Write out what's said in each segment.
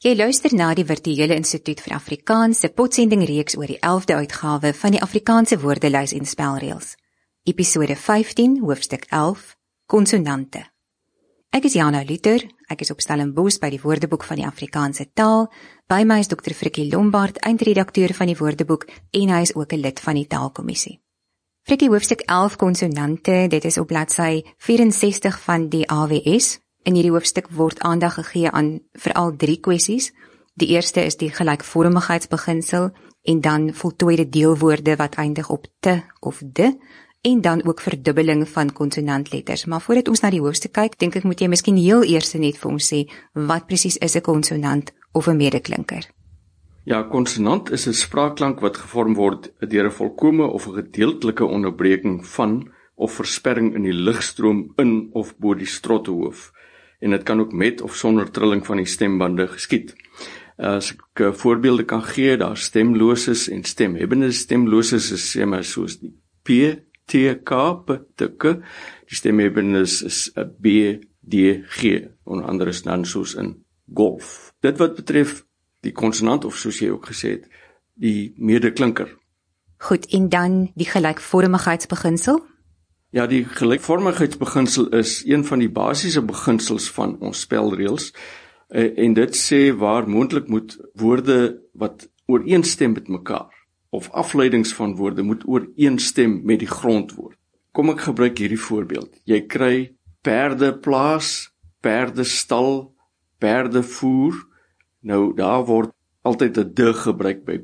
Jy luister na die Virtuele Instituut vir Afrikaans se potsendingreeks oor die 11de uitgawe van die Afrikaanse woordelys en spelreëls. Episode 15, hoofstuk 11, konsonante. Ek is Jana Luther, ek is op Stellenbosch by die Woordeboek van die Afrikaanse taal. By my is Dr. Frikkie Lombard, eindredakteur van die Woordeboek en hy is ook 'n lid van die Taalkommissie. Frikkie, hoofstuk 11 konsonante, dit is op bladsy 64 van die AWS. In hierdie hoofstuk word aandag gegee aan veral 3 kwessies. Die eerste is die gelykvormigheidsbeginsel en dan voltooide deelwoorde wat eindig op te of de en dan ook verdubbeling van konsonantletters. Maar voordat ons na die hoofstuk kyk, dink ek moet jy miskien heel eers net vir ons sê wat presies is 'n konsonant of 'n medeklinker. Ja, konsonant is 'n spraakklank wat gevorm word deur 'n volkome of 'n gedeeltelike onderbreking van of versperring in die lugstroom in of bo die strottehoof. En dit kan ook met of sonder trilling van die stembande geskied. As ek voorbeelde kan gee, daar stemloses en stemhebbende stemloses is sê maar soos die P, T, K, P, T, K. Die stemhebbende is B, D, G. Onder andere is dan soos in golf. Dit wat betref die konsonant of soos jy ook gesê het, die medeklinker. Goed, en dan die gelykvormigheidsbeginsel? Ja, die gelykvormigheidsbeginsel is een van die basiese beginsels van ons spelreëls en dit sê waar moontlik moet woorde wat ooreenstem met mekaar of afleidings van woorde moet ooreenstem met die grondwoord. Kom ek gebruik hierdie voorbeeld. Jy kry perdeplaas, perdestal, perdevoer. Nou daar word altyd 'n de gebruik by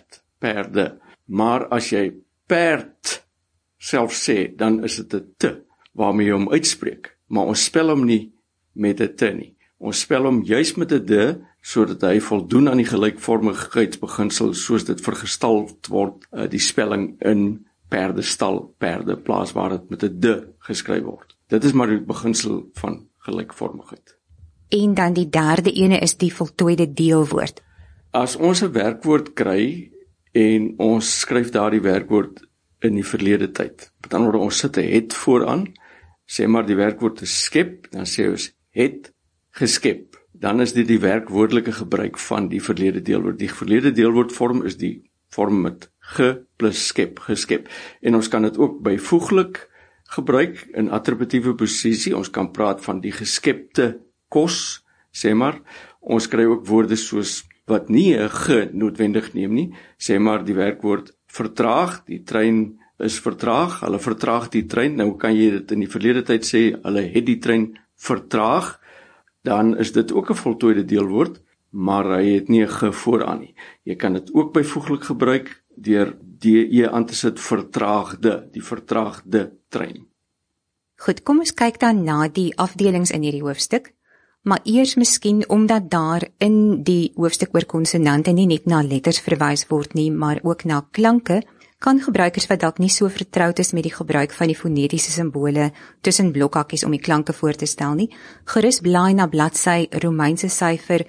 perde. Maar as jy perd self sê, dan is dit 'n te waarmee jy hom uitspreek, maar ons spel hom nie met 'n te nie. Ons spel hom juis met 'n de, sodat hy voldoen aan die gelykvormigheidsbeginsel soos dit vergestal word, die spelling in perdestal, perdeplaas waar dit met 'n de geskryf word. Dit is maar die beginsel van gelykvormigheid. En dan die derde ene is die voltooide deelwoord. As ons 'n werkwoord kry en ons skryf daardie werkwoord in die verlede tyd. Met ander woorde, ons sit 'n het vooraan, sê maar die werkwoord is skep, dan sê ons het geskep. Dan is dit die werkwoordelike gebruik van die verlede deelwoord. Die verlede deelwoordvorm is die vorm met ge plus skep, geskep. En ons kan dit ook byvoeglik gebruik in attributiewe posisie. Ons kan praat van die geskepte kos, sê maar. Ons kry ook woorde soos wat nie 'n ge noodwendig neem nie, sê maar die werkwoord vertraag, die trein is vertraag, hulle vertraag die trein. Nou kan jy dit in die verlede tyd sê, hulle het die trein vertraag, dan is dit ook 'n voltooide deelwoord, maar hy het nie 'n ge vooraan nie. Jy kan dit ook byvoeglik gebruik deur de aan te sit vertraagde, die vertraagde trein. Goed, kom ons kyk dan na die afdelings in hierdie hoofstuk. Maar eers miskien omdat daar in die hoofstuk oor konsonante nie net na letters verwys word nie, maar ook na klanke, kan gebruikers wat dalk nie so vertroud is met die gebruik van die fonetiese simbole tussen blokhakkies om die klanke voor te stel nie, gerus blaai na bladsy Romeinse syfer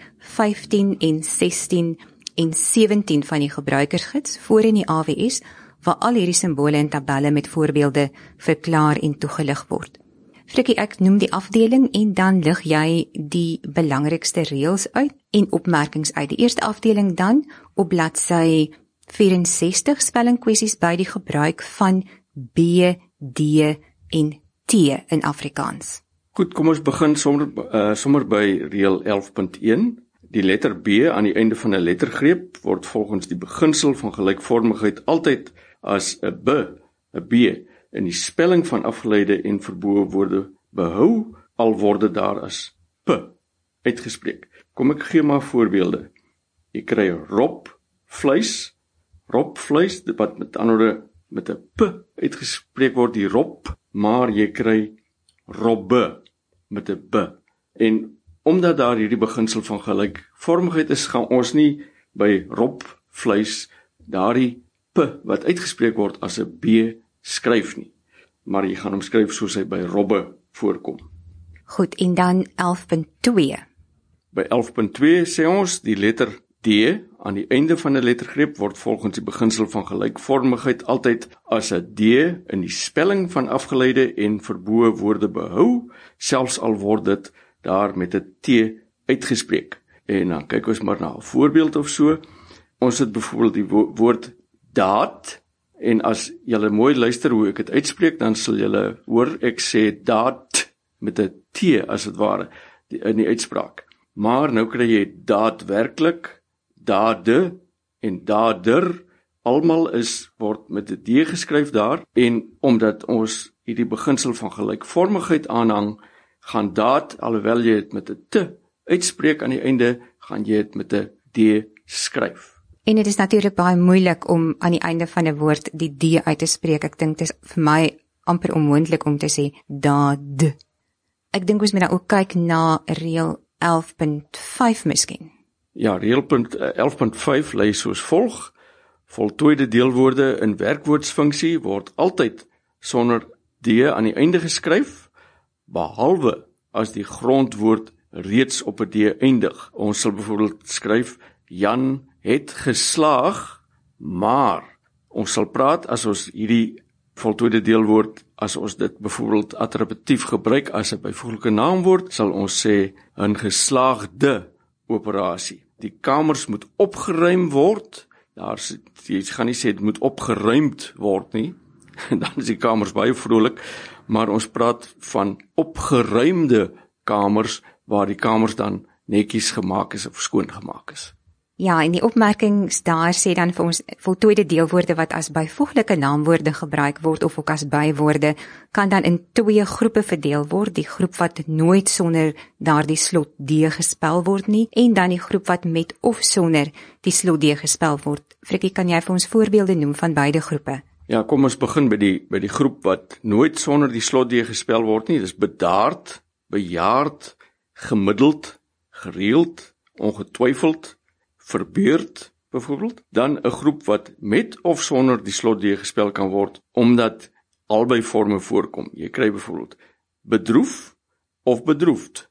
15 en 16 en 17 van die gebruikersgids voor in die AWS, waar al hierdie simbole en tabelle met voorbeelde verklaar en toegelig word. Frikkie, ek noem die afdeling en dan lig jy die belangrikste reëls uit en opmerkings uit. Die eerste afdeling dan op bladsy 64 spellingkwessies by die gebruik van B, D en T in Afrikaans. Goed, kom ons begin sommer by reël 11.1. Die letter B aan die einde van 'n lettergreep word volgens die beginsel van gelykvormigheid altyd as 'n B in die spelling van afgeleide en verbome woorde behou, al word daar as P uitgespreek. Kom ek gee maar voorbeelde. Jy kry ropvleis, wat met ander woorde met 'n P uitgespreek word, die rop, maar jy kry robbe met 'n B. En omdat daar hierdie beginsel van gelykvormigheid is, gaan ons nie by ropvleis daardie P wat uitgespreek word as 'n B skryf nie, maar jy gaan hom skryf soos hy by robbe voorkom. Goed, en dan 11.2. By 11.2 sê ons, die letter D aan die einde van 'n lettergreep word volgens die beginsel van gelykvormigheid altyd as 'n D in die spelling van afgeleide en verbome woorde behou, selfs al word dit daar met 'n T uitgespreek. En dan kyk ons maar na 'n voorbeeld of so. Ons het byvoorbeeld die woord daad, en as julle mooi luister hoe ek dit uitspreek, dan sal julle hoor ek sê daad met 'n T as dit ware in die uitspraak. Maar nou kry jy daadwerklik, dade en dader, almal word met 'n D geskryf daar, en omdat ons hierdie beginsel van gelykvormigheid aanhang, gaan daad, alhoewel jy dit met 'n T uitspreek aan die einde, gaan jy dit met 'n D skryf. En dit is natuurlik baie moeilik om aan die einde van 'n woord die D uit te spreek. Ek dink dit is vir my amper onmoontlik om te sê daad. Ek dink ons moet nou ook kyk na reël 11.5 miskien. Ja, reël 11.5 lei soos volg: voltooide deelwoorde in werkwoordsfunksie word altyd sonder D aan die einde geskryf, behalwe as die grondwoord reeds op 'n D eindig. Ons sal byvoorbeeld skryf Jan het geslaag, maar ons sal praat as ons hierdie voltooide deelwoord, as ons dit byvoorbeeld attributief gebruik as 'n byvoeglike naamwoord, sal ons sê 'n geslaagde operasie. Die kamers moet opgeruim word. Jy gaan nie sê dit moet opgeruimd word nie, dan is die kamers baie vrolik, maar ons praat van opgeruimde kamers, waar die kamers dan netjies gemaak is of skoon gemaak is. Ja, en die opmerkings daar sê dan vir ons voltooide deelwoorde wat as byvoeglike naamwoorde gebruik word of ook as bywoorde, kan dan in 2 groepe verdeel word, die groep wat nooit sonder daardie slot D gespel word nie, en dan die groep wat met of sonder die slot D gespel word. Frikkie, kan jy vir ons voorbeelde noem van beide groepe? Ja, kom ons begin by die groep wat nooit sonder die slot D gespel word nie. Dis bedaard, bejaard, gemiddeld, gereeld, ongetwyfeld, verbeurd, byvoorbeeld. Dan 'n groep wat met of sonder die slot D gespel kan word, omdat albei forme voorkom. Jy kry byvoorbeeld bedroef of bedroefd,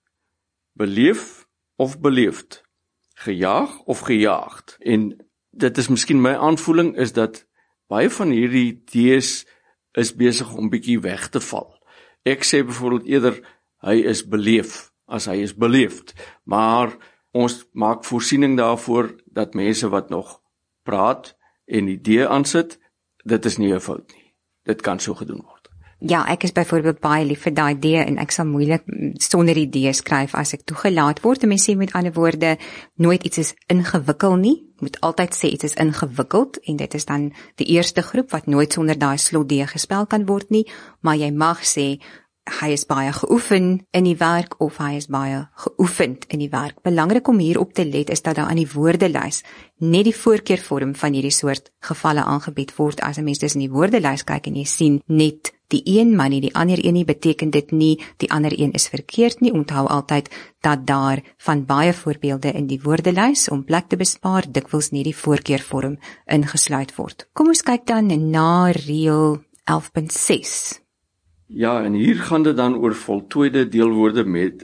beleef of beleefd, gejaag of gejaagd. En dit is miskien my aanvoeling, is dat baie van hierdie D's is besig om bietjie weg te val. Ek sê byvoorbeeld eerder, hy is beleef, as hy is beleefd. Maar ons maak voorsiening daarvoor dat mense wat nog praat en die D aansit, dit is nie 'n fout nie. Dit kan so gedoen word. Ja, ek is byvoorbeeld baie lief vir daai D en ek sal moeilik sonder die D skryf as ek toegelaat word. En mens sê met ander woorde, nooit iets is ingewikkel nie. Moet altyd sê iets is ingewikkeld, en dit is dan die eerste groep wat nooit sonder daai slot D gespel kan word nie, maar jy mag sê hy is baie geoefen in die werk of hy is baie geoefend in die werk. Belangrik om hier op te let is dat daar aan die woordelys net die voorkeurvorm van hierdie soort gevalle aangebied word. As 'n mens dus in die woordelys kyk en jy sien net die een, maar nie die ander een nie, beteken dit nie die ander een is verkeerd nie. Onthou altyd dat daar van baie voorbeelde in die woordelys om plek te bespaar dikwels nie die voorkeurvorm ingesluit word. Kom ons kyk dan na reël 11.6. Ja, en hier gaan dit dan oor voltooide deelwoorde met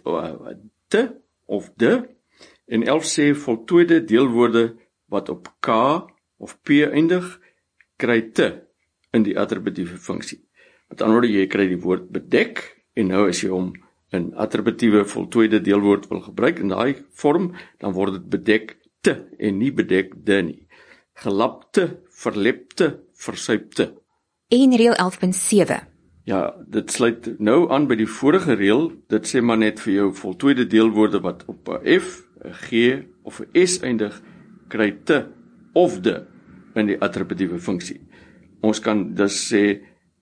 te of de. En 11 sê voltooide deelwoorde wat op K of P eindig, kry te in die attributiewe funksie. Met ander woorde, jy kry die woord bedek, en nou as jy hom in attributiewe voltooide deelwoord wil gebruik in daai vorm, dan word dit bedek te en nie bedek de nie. Gelapte, verlepte, versuipte. En reël 11.7. Ja, dit sluit nou aan by die vorige reël. Dit sê maar net vir jou voltooide deelwoorde wat op 'n F, 'n G of 'n S eindig, kry te of de in die attributiewe funksie. Ons kan dus sê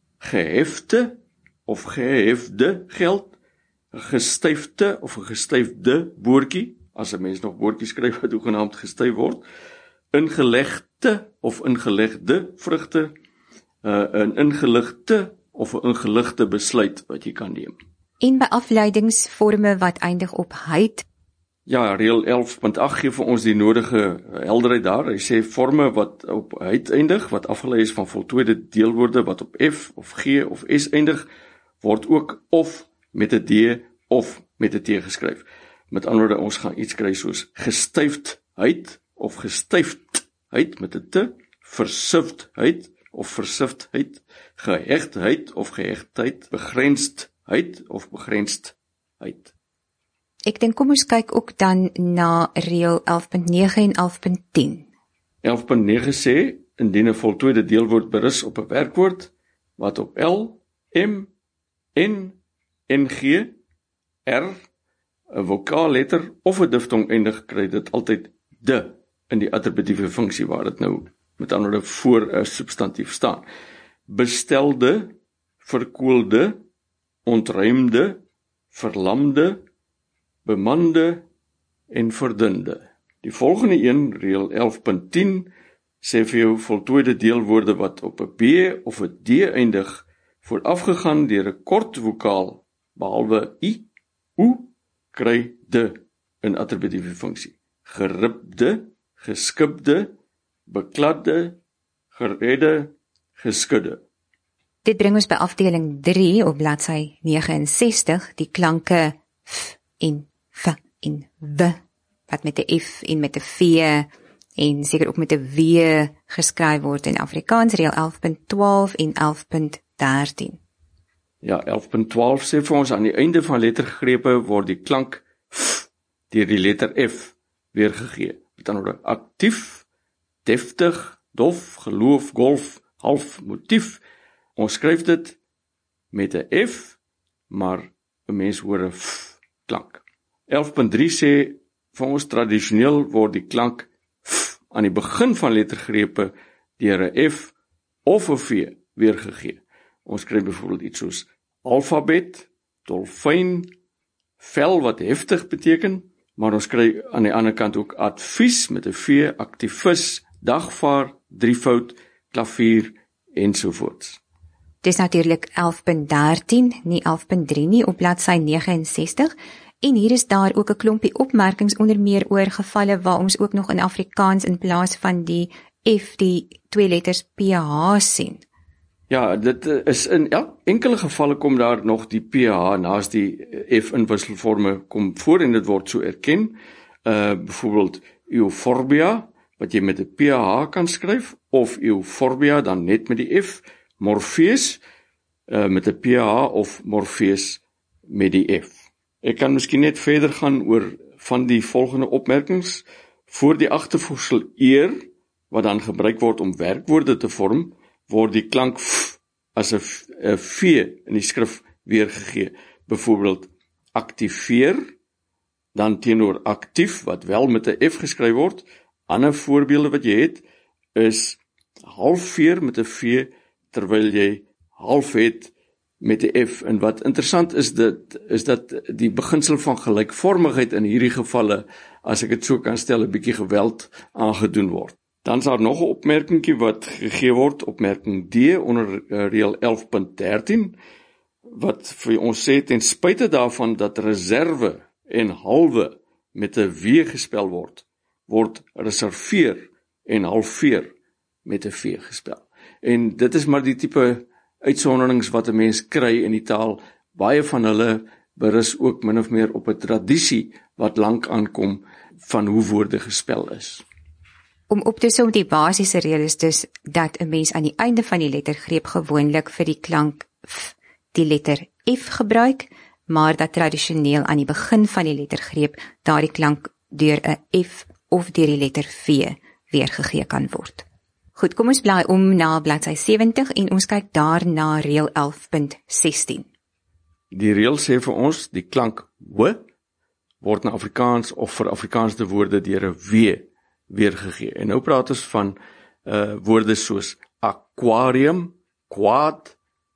gehefte of gehefde geld, 'n gestyfte of 'n gestyfde boortjie, as 'n mens nog boortjies skryf wat hoegenaamd gestyf word, ingelegde of ingelegde vrugte, 'n ingeligte of 'n ingeligte besluit wat jy kan neem. En by afleidingsvorme wat eindig op heid. Ja, reël 11.8 gee vir ons die nodige helderheid daar. Hy sê forme wat op heid eindig, wat afgelei is van voltooide deelwoorde wat op F of G of S eindig, word ook of met 'n D of met 'n T geskryf. Met ander woorde, ons gaan iets kry soos gestyfdheid of gestyfdheid met 'n T, versifdheid of versifdheid, gehegtheid of gehegtheid, begrensdheid of begrensdheid. Ek dink kom ons kyk ook dan na reël 11.9 en 11.10. 11.9 sê, indien 'n voltooide deelwoord berus op 'n werkwoord, wat op L, M, N, NG, R, 'n vokaalletter of 'n diftong eindig, kry dit altyd de in die attributiewe funksie waar dit nou met ander woorde voor 'n substantief staan. Bestelde, verkoelde, ontruimde, verlamde, bemande en verdunde. Die volgende een, reël 11.10, sê vir jou voltooide deelwoorde wat op 'n B of 'n D eindig, voorafgegaan deur 'n kort vokaal, behalwe I, O, kry de in attributiewe funksie. Geribde, geskibde, bekladde, geredde, geskudde. Dit bring ons by afdeling 3 op bladsy 69, die klanke f en f en w, wat met 'n f en met 'n v en seker ook met 'n w geskryf word in Afrikaans, reël 11.12 en 11.13. Ja, 11.12 sê vir ons aan die einde van lettergrepe word die klank f deur die letter F weergegee. Met ander woorde aktief, deftig, dof, geloof, golf, half, motief. Ons skryf dit met 'n F, maar 'n mens hoor 'n f klank. 11.3 sê vir ons tradisioneel word die klank f aan die begin van lettergrepe deur 'n F of 'n V weergegee. Ons skryf byvoorbeeld iets soos alfabet, dolfyn, vel wat heftig beteken, maar ons kry aan die ander kant ook advies met 'n V, aktivis, dagvaar, drievoud, klavier ensovoorts. Dis natuurlik 11.13, nie 11.3 nie, op bladsy 69, en hier is daar ook 'n klompie opmerkings onder meer oor gevalle waar ons ook nog in Afrikaans in plaas van die F die twee letters PH sien. Ja, dit is in enkele gevalle kom daar nog die PH naas die F in wisselforme kom voor en dit word so erken. Byvoorbeeld euphorbia, wat jy met 'n PH kan skryf, of euphorbia dan net met die F, Morpheus met 'n PH of Morpheus met die F. Ek kan miskien net verder gaan oor van die volgende opmerkings. Voor die agtervoegsel eer, wat dan gebruik word om werkwoorde te vorm, word die klank f as 'n v in die skrif weergegee. Byvoorbeeld aktiveer, dan teenoor aktief, wat wel met 'n F geskryf word. Ander voorbeelde wat jy het, is halfveer met 'n V, terwyl jy half het met 'n F. En wat interessant is dat die beginsel van gelykvormigheid in hierdie gevalle, as ek dit so kan stel, 'n bietjie geweld aangedoen word. Dan is daar nog 'n opmerkingkie wat gegee word, opmerking D onder reël 11.13, wat vir ons sê, ten spyte daarvan dat reserve en halwe met 'n W gespel word reserveer en halveer met 'n V gespel. En dit is maar die tipe uitsonderings wat 'n mens kry in die taal. Baie van hulle berus ook min of meer op 'n tradisie wat lank aankom van hoe woorde gespel is. Om op te som, die basiese reël is dus dat 'n mens aan die einde van die lettergreep gewoonlik vir die klank f die letter F gebruik, maar dat tradisioneel aan die begin van die lettergreep daardie klank deur 'n F of deur die letter V weergegee kan word. Goed, kom ons blaai om na bladsy 70 en ons kyk daar na reël 11.16. Die reël sê vir ons, die klank W word na Afrikaans of vir Afrikaanse woorde deur 'n W weergegee. En nou praat ons van woorde soos aquarium, kwaad,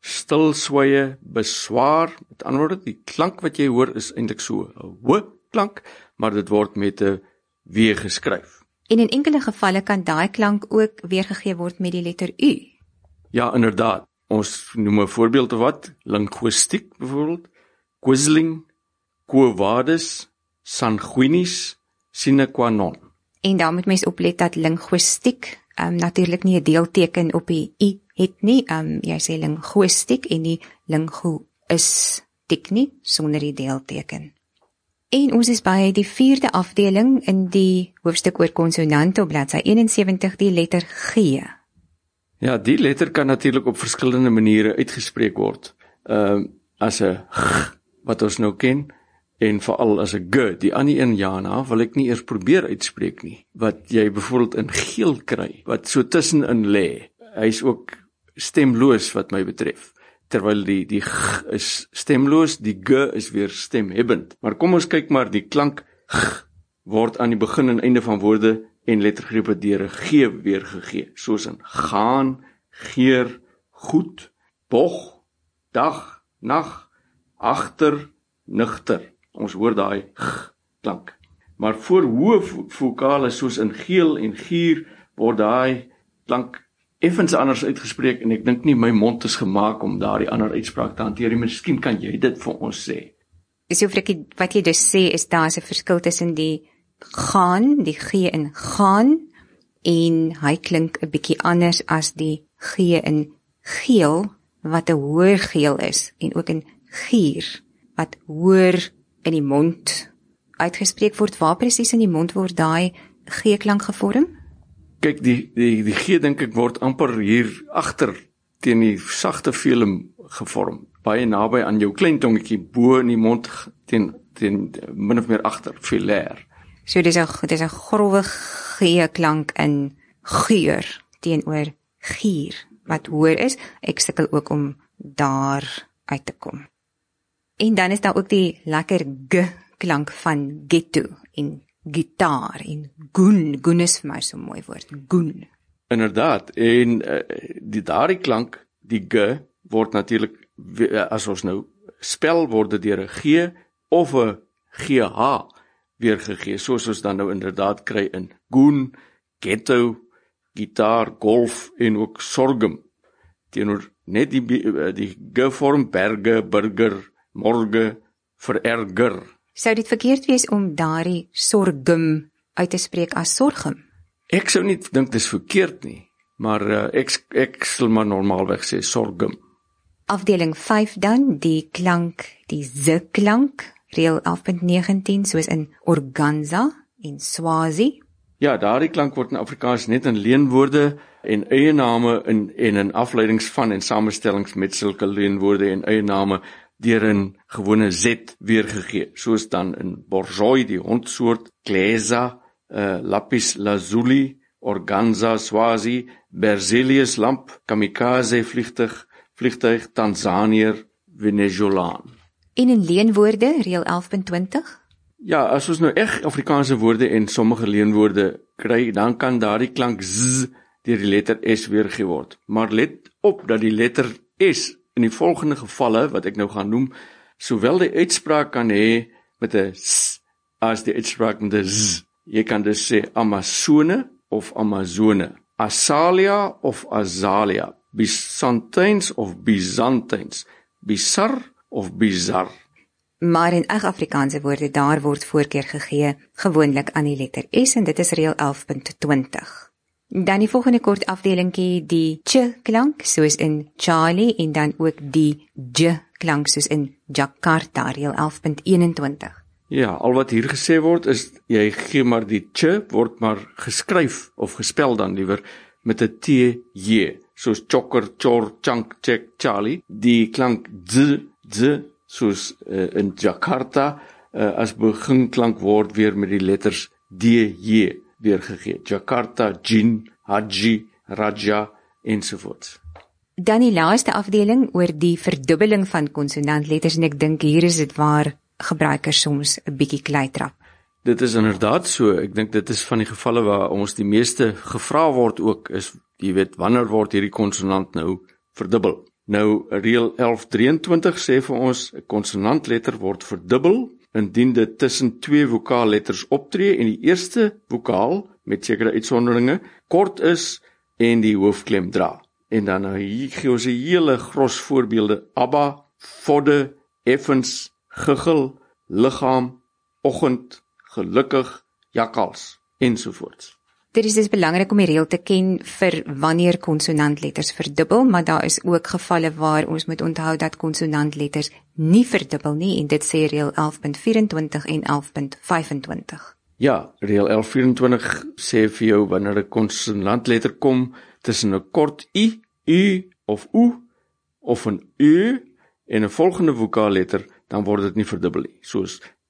stilswye, beswaar. Met ander woorde, die klank wat jy hoor is eintlik so 'n W klank, maar dit word met 'n W geskryf. En in enkele gevalle kan daai klank ook weergegee word met die letter U. Ja, inderdaad. Ons noem 'n voorbeeld of wat, linguistiek byvoorbeeld, quizzling, quo vadis, sanguinis, sine qua non. En daar moet mens oplet dat linguistiek natuurlik nie 'n deelteken op die I het nie. Jy sê linguistiek en nie linguistiek nie, sonder die deelteken. En ons is by die 4de afdeling in die hoofstuk oor konsonante op bladsy 71, die letter G. Ja, die letter kan natuurlik op verskillende maniere uitgespreek word. As 'n G, wat ons nou ken, En veral as 'n g, die ander een Jana, wil ek nie eers probeer uitspreek nie. Wat jy byvoorbeeld in geel kry, wat so tussenin lê. Hy is ook stemloos wat my betref. Terwyl die g is stemloos, die g is weer stemhebbend. Maar kom ons kyk maar, die klank g word aan die begin en einde van woorde en lettergrepe deur 'n g weergegee, soos in gaan, geer, goed, bog, dag, nag, agter, nigter. Ons hoor daai g klank. Maar voor hoë vokale soos in geel en gier word daai klank effens anders uitgespreek en ek dink nie my mond is gemaak om daardie ander uitspraak te hanteer. Miskien kan jy dit vir ons sê. So Frikkie, wat jy dus sê is daar is 'n verskil tussen die gaan, die g in gaan, en hy klink 'n bietjie anders as die g in geel, wat 'n hoër geel is, en ook in gier, wat hoër in die mond uitgespreek word. Waar presies in die mond word daai g-klank gevorm? Kyk, die G dink ek word amper hier agter teen die sagte velum gevorm, baie naby aan jou klein tongetjie bo in die mond teen min of meer agter, velêr. So dis 'n growwe g-klank in geur teenoor gier wat hoër is. Ek sukkel ook om daar uit te kom. En dan is daar ook die lekker g-klank van ghetto en gitaar en goen. Goen is vir my so 'n mooi woord, goen. Inderdaad, en daardie klank, die g, word natuurlik, as ons nou spel, word dit deur 'n g of 'n gh weergegee, soos ons dan nou inderdaad kry in goen, ghetto, gitaar, golf en ook sorghum. Teenoor net die g-vorm, berge, burger, morge, vererger. Sou dit verkeerd wees om daardie sorghum uit te spreek as sorghum? Ek sou nie dink dis verkeerd nie, maar ek sal maar normaalweg sê sorghum. Afdeling 5 dan, die klank, die z-klank, reël 11.19, soos in organza en swazi. Ja, daardie klank word in Afrikaans net in leenwoorde en eiename en in afleidings van en samestellings met sulke leenwoorde en eiename deur 'n gewone Z weergegee, soos dan in borzoi, die hondsoort, gleza, lapis lazuli, organza, swazi, berzelius lamp, kamikaze vliegtuig, Tanzaniër, Venezolaan. En in leenwoorde, reël 11.20? Ja, as ons nou Afrikaanse woorde en sommige leenwoorde kry, dan kan daardie klank z deur die letter S weergegee word. Maar let op dat die letter S in die volgende gevalle, wat ek nou gaan noem, sowel die uitspraak kan hê met 'n s as die uitspraak met 'n z. Jy kan dus sê Amazone of Amazone, Asalia of Azalia, Byzantijns of Byzantijns, bizar of bizar. Maar in Afrikaanse woorde, daar word voorkeur gegee gewoonlik aan die letter S en dit is reël 11.20. Dan die volgende kort afdelingkie, die ch-klank soos in Charlie en dan ook die j-klank soos in Jakarta, reël 11.21. Ja, al wat hier gesê word is, jy gee maar die ch word maar geskryf of gespel dan liewer met 'n t-j, soos chokker, chor, chunk, check, Charlie. Die klank z soos in Jakarta as beginklank word weer met die letters d-j weergegee. Jakarta, Jin, Haji, Raja ensovoorts. Dan die laaste afdeling oor die verdubbeling van konsonantletters en ek dink hier is dit waar gebruikers soms 'n bietjie kleitrap. Dit is inderdaad so. Ek dink dit is van die gevalle waar ons die meeste gevra word ook is, jy weet, wanneer word hierdie konsonant nou verdubbel? Nou, reël 11.23 sê vir ons, 'n konsonantletter word verdubbel indien dit tussen twee vokaalletters optree en die eerste vokaal, met sekere uitsonderinge, kort is en die hoofklem dra. En dan hier gee ons 'n hele gros voorbeelde: abba, vodde, effens, giggel, liggaam, oggend, gelukkig, jakkals ensovoorts. Dit is dus belangrik om die reël te ken vir wanneer konsonantletters verdubbel, maar daar is ook gevalle waar ons moet onthou dat konsonantletters nie verdubbel nie en dit sê reël 11.24 en 11.25. Ja, reël 11.24 sê vir jou wanneer 'n konsonantletter kom tussen 'n kort i, u of oe of 'n u en 'n volgende vokaalletter, dan word dit nie verdubbel nie, soos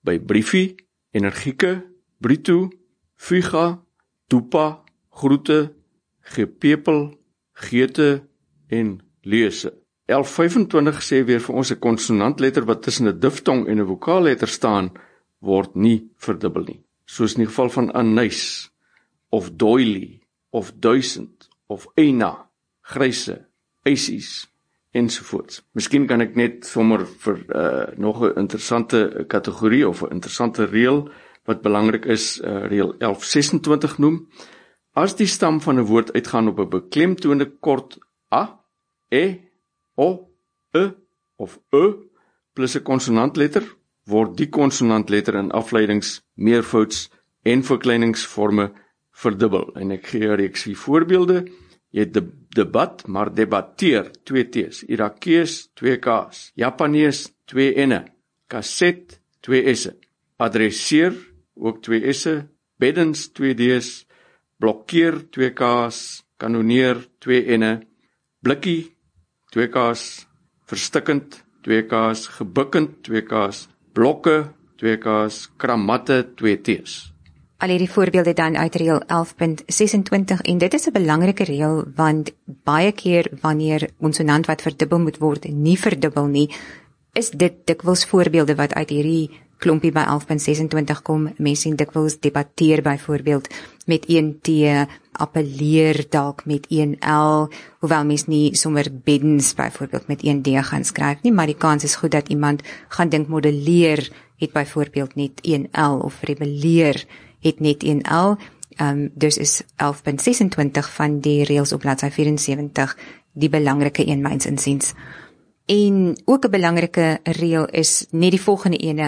by briefie, energieke, bruto, fuga, tupa, groete, gepepel, geete en leuse. 1125 sê weer vir ons 'n konsonantletter wat tussen 'n diftong en 'n vokaalletter staan, word nie verdubbel nie. Soos in die geval van anys, of doily, of duisend, of eina, gryse, eisies, ensovoorts. Miskien kan ek net sommer vir nog 'n interessante kategorie of 'n interessante reël wat belangrik is, reël 1126 noem. As die stam van 'n woord uitgaan op 'n beklemtoonde kort a, e, o, of plus 'n konsonantletter, word die konsonantletter in afleidings, meervouds en verkleiningsvorme verdubbel. En ek gee 'n reeksie voorbeelde. Jy het debat, maar debatteer, 2 T's. Irakees, 2 K's. Japanees, 2 N'e. Kaset, 2 S'e. Adresseer, ook 2 S'e. Beddens, 2 D's. Blokkeer, 2 K's. Kanoneer, 2 N'e. Blikkie, 2 K's. Verstikkend, 2 K's. Gebukkend, 2 K's. Blokke, 2 K's. Kramatte, 2 T's. Al hierdie voorbeelde dan uit reël 11.26 en dit is 'n belangrike reël want baie keer wanneer konsonant wat verdubbel moet word nie verdubbel nie, is dit dikwels voorbeelde wat uit hierdie klompie by 11.26 kom. Mense sien dikwels debatteer byvoorbeeld met 1 T, appelleer dalk met 1 L, hoewel mens nie sommer beddens byvoorbeeld met 1 D gaan skryf nie, maar die kans is goed dat iemand gaan dink modelleer het byvoorbeeld net 1 L of rebelleer het net 1 L, dus is 11.26 van die reëls op bladsy 74 die belangrike een myns insiens. En ook 'n belangrike reël is net die volgende ene,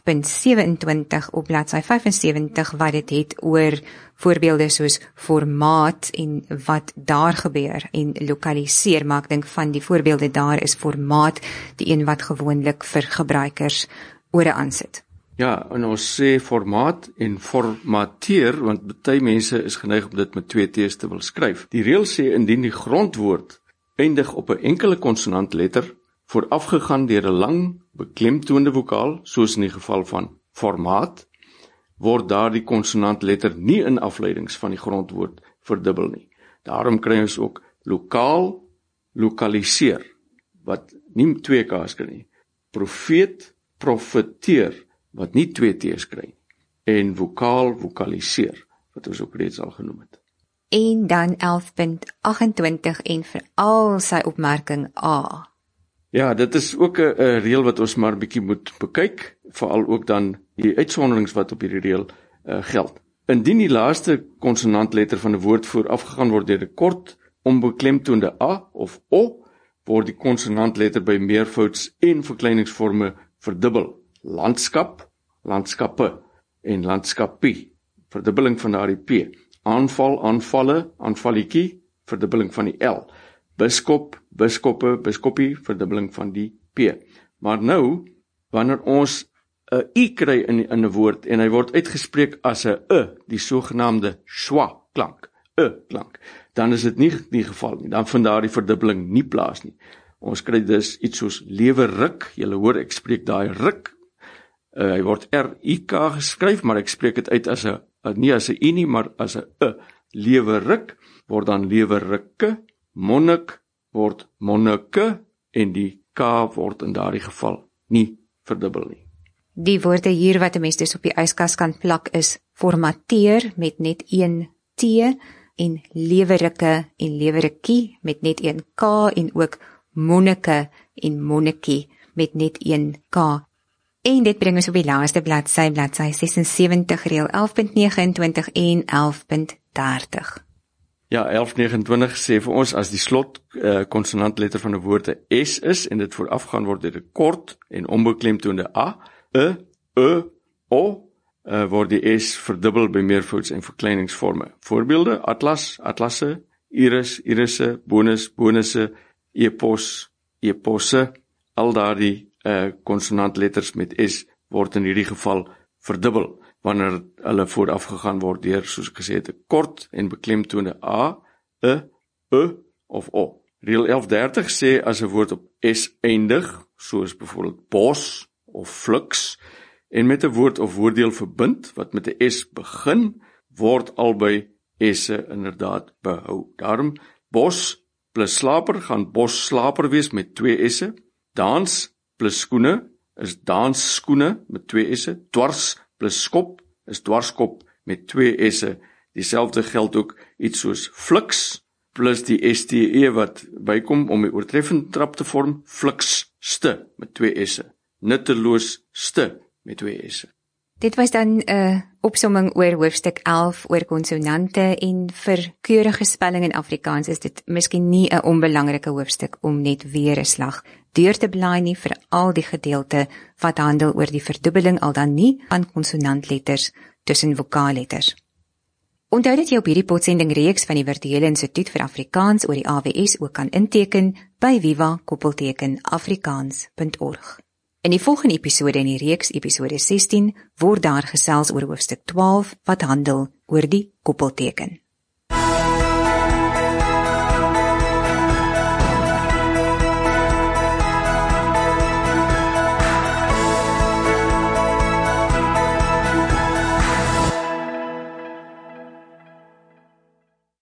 11.27 op bladsy 75, wat dit het oor voorbeelde soos formaat en wat daar gebeur en lokaliseer, maar ek dink van die voorbeelde daar is formaat die een wat gewoonlik vir gebruikers ore aansit. Ja, en ons sê formaat en formateer, want baie mense is geneig om dit met 2 T's te wil skryf. Die reël sê indien die grondwoord eindig op 'n enkele konsonantletter, voorafgegaan deur 'n lang beklemtoonde vokaal, soos in die geval van formaat, word daardie konsonantletter nie in afleidings van die grondwoord verdubbel nie. Daarom kry ons ook lokaal, lokaliseer, wat nie 2 K's kry nie. Profeet, profeteer, wat nie 2 T's kry nie. En vokaal, vokaliseer, wat ons ook reeds al genoem het. En dan 11.28 en veral sy opmerking A. Ja, dit is ook 'n reël wat ons maar bietjie moet bekyk, veral ook dan die uitsonderings wat op hierdie reël geld. Indien die laaste konsonantletter van 'n woord voorafgegaan word deur 'n kort, onbeklemtoonde A of O, word die konsonantletter by meervouds en verkleiningsvorme verdubbel. Landskap, landskappe en landskapie, verdubbeling van daardie P. Aanval, aanvalle, aanvalletjie, verdubbeling van die L. Biskop, biskoppe, biskopie, verdubbeling van die P. Maar nou, wanneer ons 'n I kry in 'n woord en hy word uitgespreek as 'n die sogenaamde schwa klank, klank, dan is dit nie die geval nie. Dan vind daardie verdubbeling nie plaas nie. Ons kry dus iets soos lewe ruk. Julle hoor ek spreek daai ruk. Hy word R-I-K geskryf, maar ek spreek dit uit as 'n nie as 'n I nie, maar as 'n lewe ruk word dan lewe rukke. Monnik word monnike en die K word in daardie geval nie verdubbel nie. Die woorde hier wat 'n mens dus op die yskas kan plak is formateer met net 1 T en lewerukke en lewerukkie met net 1 K en ook monnike en monnikie met net 1 K. En dit bring ons op die laaste bladsy 76, reël 11.29 en 11.30. Ja, 11.29 sê vir ons as die slot konsonantletter van 'n woord 'n S is en dit voorafgaan word deur 'n kort en onbeklemtoonde A, O, word die S verdubbel by meervouds en verkleiningsvorme. Voorbeelde: atlas, atlasse, iris, irisse, bonus, bonusse, epos, eposse. Al daardie konsonantletters met S word in hierdie geval verdubbel wanneer hulle voorafgegaan word deur, soos ek gesê het, 'n kort en beklemtoonde A, of O. Reël 1130 sê as 'n woord op S eindig, soos byvoorbeeld bos of fluks, en met 'n woord of woorddeel verbind, wat met 'n S begin, word albei S'e inderdaad behou. Daarom, bos plus slaper gaan bosslaper wees met 2 S'e. Dans plus skoene is dansskoene met 2 S'e. Dwars plus skop is dwarskop met 2 S'e. Dieselfde geld ook iets soos fliks plus die STE wat bykom om die oortreffende trap te vorm, flikste met 2 S'e. Nutteloosste met 2 S'e. Dit was dan 'n opsomming oor hoofstuk 11 oor konsonante, en vir keurige spelling in Afrikaans is dit miskien nie 'n onbelangrike hoofstuk om net weer 'n slag deur te blaai nie, vir al die gedeelte wat handel oor die verdubbeling al dan nie aan konsonantletters tussen vokaalletters. Onthou dat jy op hierdie potsending reeks van die Virtuele Instituut vir Afrikaans oor die AWS ook kan inteken by viva-afrikaans.org. In die volgende episode in die reeks, episode 16, word daar gesels oor hoofstuk 12 wat handel oor die koppelteken.